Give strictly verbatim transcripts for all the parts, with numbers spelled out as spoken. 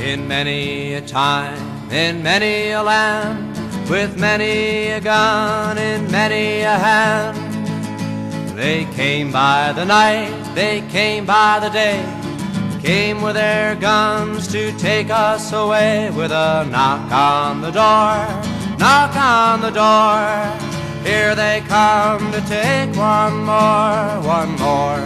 In many a time, in many a land, with many a gun in many a hand, they came by the night, they came by the day, came with their guns to take us away. With a knock on the door, knock on the door, here they come to take one more, one more.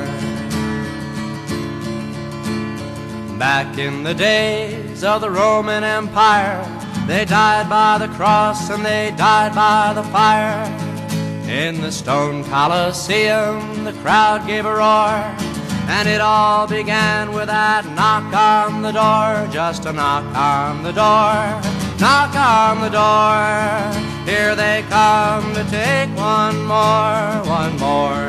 Back in the days of the Roman Empire, they died by the cross and they died by the fire. In the stone Colosseum, the crowd gave a roar, and it all began with that knock on the door. Just a knock on the door, knock on the door, here they come to take one more, one more.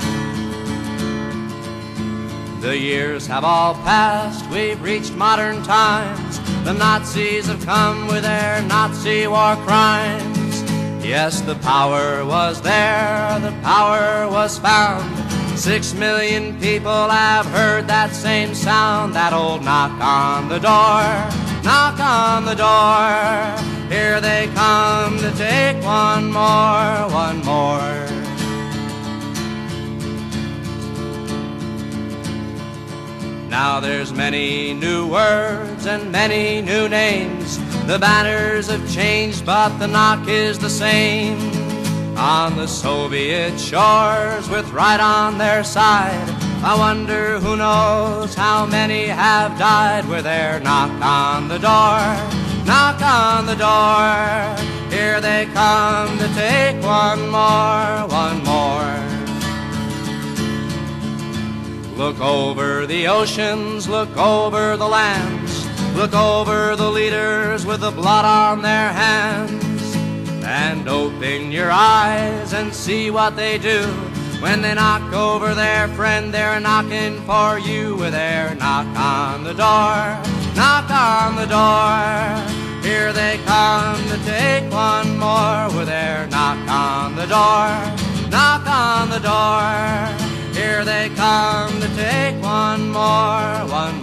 The years have all passed, we've reached modern times. The Nazis have come with their Nazi war crimes. Yes, the power was there, the power was found. Six million people have heard that same sound. That old knock on the door, knock on the door, here they come to take one more, one more. Now there's many new words and many new names. The banners have changed, but the knock is the same. On the Soviet shores, with right on their side, I wonder who knows how many have died. With their knock on the door, knock on the door, here they come to take one more, one more. Look over the oceans, look over the lands, look over the leaders with the blood on their hands, and open your eyes and see what they do. When they knock over their friend, they're knocking for you. With their knock on the door, knock on the door, here they come to take one more. With their knock on the door, knock on the door, here they come to take one more, one